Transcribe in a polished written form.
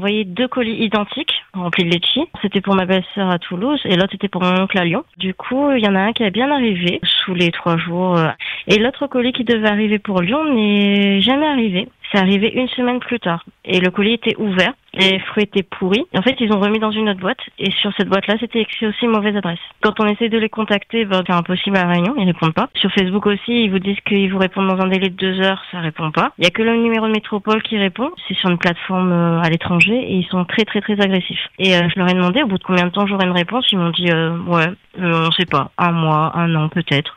envoyé 2 colis identiques remplis de litchis. C'était pour ma belle-sœur à Toulouse et l'autre était pour mon oncle à Lyon. Du coup, il y en a un qui a bien arrivé sous les 3 jours. Et l'autre colis qui devait arriver pour Lyon n'est jamais arrivé. C'est arrivé 1 semaine plus tard. Et le colis était ouvert. Les fruits étaient pourris. En fait, ils ont remis dans une autre boîte. Et sur cette boîte-là, c'était écrit aussi mauvaise adresse. Quand on essaie de les contacter, c'est impossible à la Réunion. Ils répondent pas. Sur Facebook aussi, ils vous disent qu'ils vous répondent dans un délai de 2 heures. Ça répond pas. Il y a que le numéro de métropole qui répond. C'est sur une plateforme à l'étranger. Et ils sont très, très, très agressifs. Et je leur ai demandé au bout de combien de temps j'aurais une réponse. Ils m'ont dit, on sait pas. 1 mois, 1 an peut-être.